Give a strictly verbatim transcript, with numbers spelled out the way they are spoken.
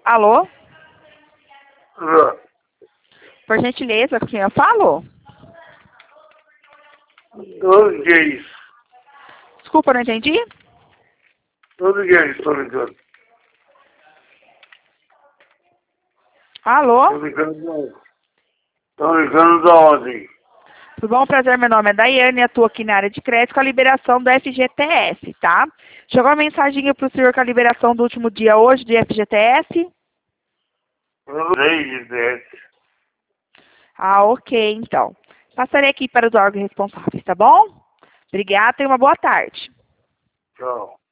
Alô? Alô? Por gentileza, com quem eu falo? Onde que é isso? Desculpa, não entendi? Onde que é isso, tô ligando? Alô? Tô ligando da onde? Tô ligando da onde? Tudo bom? Prazer, meu nome é Daiane e atuo aqui na área de crédito com a liberação do F G T S, tá? Chegou uma mensaginha pro senhor com a liberação do último dia hoje de F G T S? Eu não sei dizer. Ah, ok, então. Passarei aqui para os órgãos responsáveis, tá bom? Obrigada e uma boa tarde. Tchau.